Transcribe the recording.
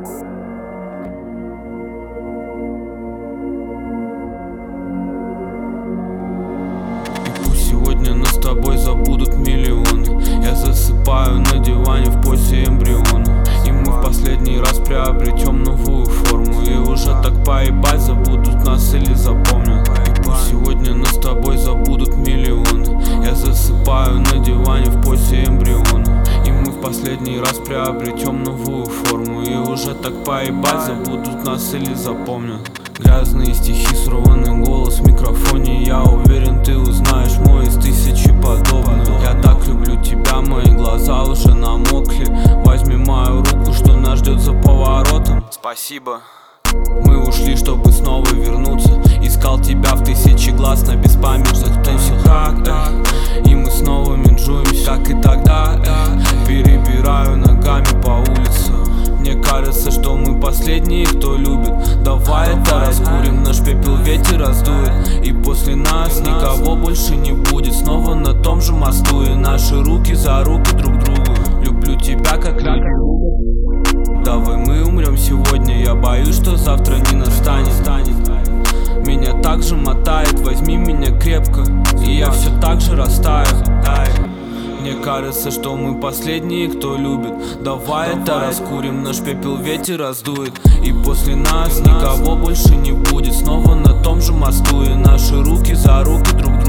Сегодня нас с тобой забудут миллионы. Я засыпаю на диване в позе эмбриона, и мы в последний раз приобретем новую форму. И уже так поебать, забудут нас или запомнят. И пусть сегодня нас с тобой забудут миллионы. Я засыпаю на диване в позе эмбриона, и мы в последний раз приобретем новую форму. И уже так поебать, забудут нас или запомнят. Грязные стихи, сорванный голос в микрофоне. Я уверен, ты узнаешь мой из тысячи подобных. Я так люблю тебя, мои глаза уже намокли. Возьми мою руку, что нас ждет за поворотом. Спасибо. Мы ушли, чтобы снова вернуться. Искал тебя в тысячи глаз на беспамятных тусах. И мы снова менжуемся, как и тогда. Перебираю ногами по улице. Мне кажется, что мы последние, кто любит. Давай это раскурим, наш пепел ветер раздует, и после нас никого больше не будет. Снова на том же мосту, и наши руки за руки друг другу. Люблю тебя, как люблю. Давай мы умрем сегодня, я боюсь, что завтра не настанет. Меня так же мотает, возьми меня крепко, и я все так же растаю. Мне кажется, что мы последние, кто любит. Давай это раскурим, наш пепел ветер раздует, и после нас никого больше не будет. Снова на том же мосту, и наши руки за руки друг друга.